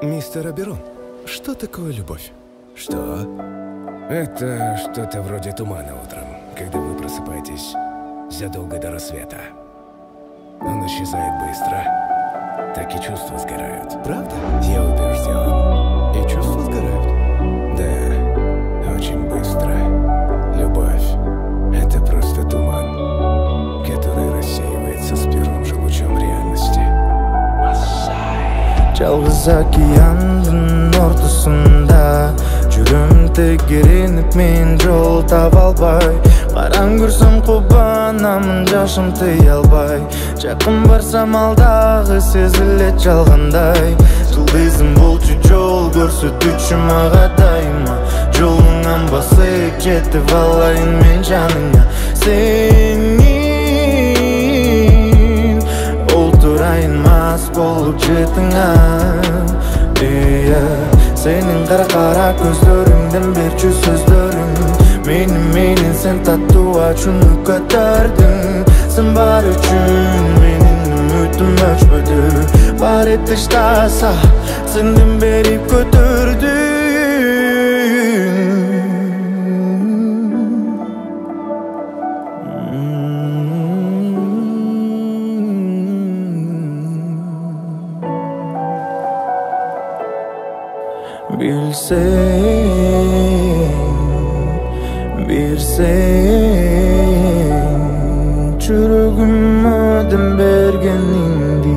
Мистер Аберон, что такое любовь? Что? Это что-то вроде тумана утром, когда вы просыпаетесь задолго до рассвета. Он исчезает быстро, так и чувства сгорают. Правда? Я убежден. И чувства сгорают? Да, очень быстро. Любовь — это просто туман, который рассеивается с первым же лучом реальности. Жалғыз океандың ортасында жүрем тегереніп мен жол таба албай, қараң көрсем қобанамын жашым тыя албай, жақын барсам алдағы сезілет жалғандай. Жұлдызым болчу жол көрсөтүүчү мага дайыма, жолуңан басып жетип алайын мен жаныңа. Сенин олтурайын мас болуп жетиңа. Senin qara көздөрүңдөн берчү сөздөрүң менин сен татуачуну көтөрдүң. Сен бар үчүн менин үмүтүм өчпөдү, бар этиштаса сенден берип көтөрдүң. Bilsең, жүрөгүмө дем бергениңди,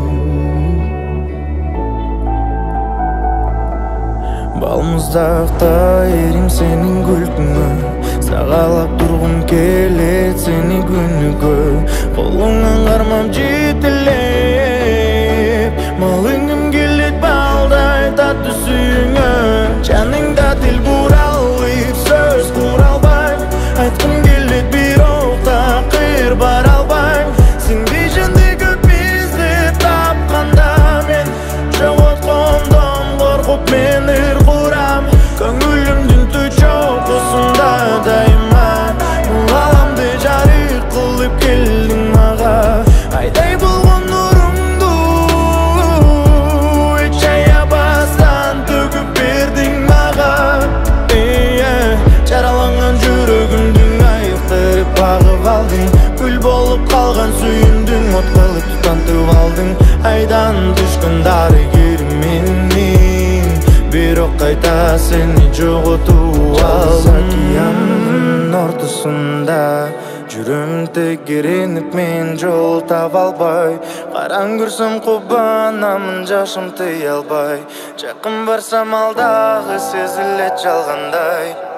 балмуздакта эрим сенин күлкүңө, сагалап тургум келет сени күнүгө, колуңан кармап жетелеп, малынгым келет балдай таттуу сүйүңө. Жаныңда тил кура алып сөз кура албай, айткым келет бирок такыр бара албай. Сенди жөндөй көп издеп тапканда мен жоготкондон коркуп мен ыр курам. Көңүлүмдүн чокусунда дайыма аламды жарык кылып келдиң мага. Айдай болгон нурумду эч аябастан төгүп бердиң мага. Жараланган жүрөгүмдү айыктырып багып алдың, күл болуп калган сүйүмдүң от кылып тутантып алдың. Айдан түшкөн дарыгерим менин, бирок кайта сени жоготуп алдым. Океандын ортосунда жүрөм тегеренип мен жол таба албай, караң көрсөм кубанамын жашым тыя албай, жакын барсам алдагы сезилет жалгандай.